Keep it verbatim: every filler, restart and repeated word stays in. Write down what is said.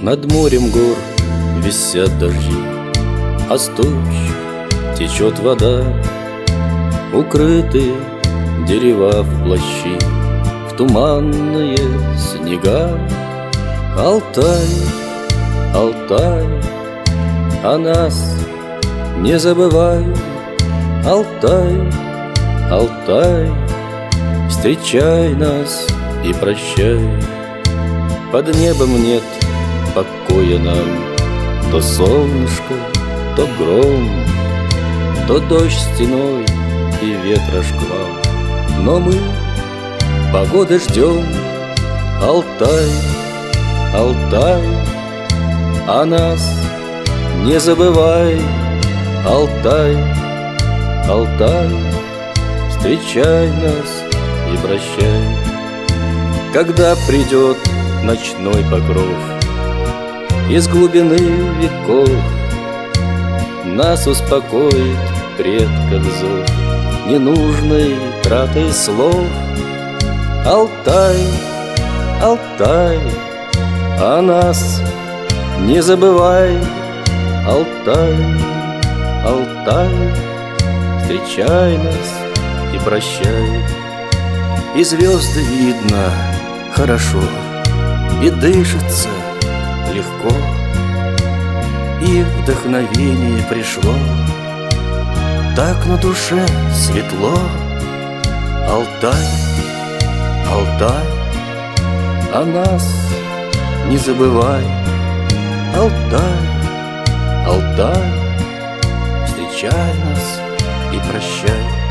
Над морем гор висят дожди, а с туч течет вода. Укрыты дерева в плащи, в туманные снега. Алтай, Алтай, о нас не забывай. Алтай, Алтай, встречай нас и прощай. Под небом нет покоя нам, то солнышко, то гром, то дождь стеной и ветра шквал. Но мы погоды ждем. Алтай, Алтай, о нас не забывай. Алтай, Алтай, встречай нас и прощай. Когда придет ночной покров из глубины веков, нас успокоит предков зов ненужной тратой слов. Алтай, Алтай, о нас не забывай. Алтай, Алтай, встречай нас и прощай. И звезды видно хорошо, и дышится легко, и вдохновение пришло, так на душе светло. Алтай, Алтай, о нас не забывай. Алтай, Алтай, встречай нас и прощай.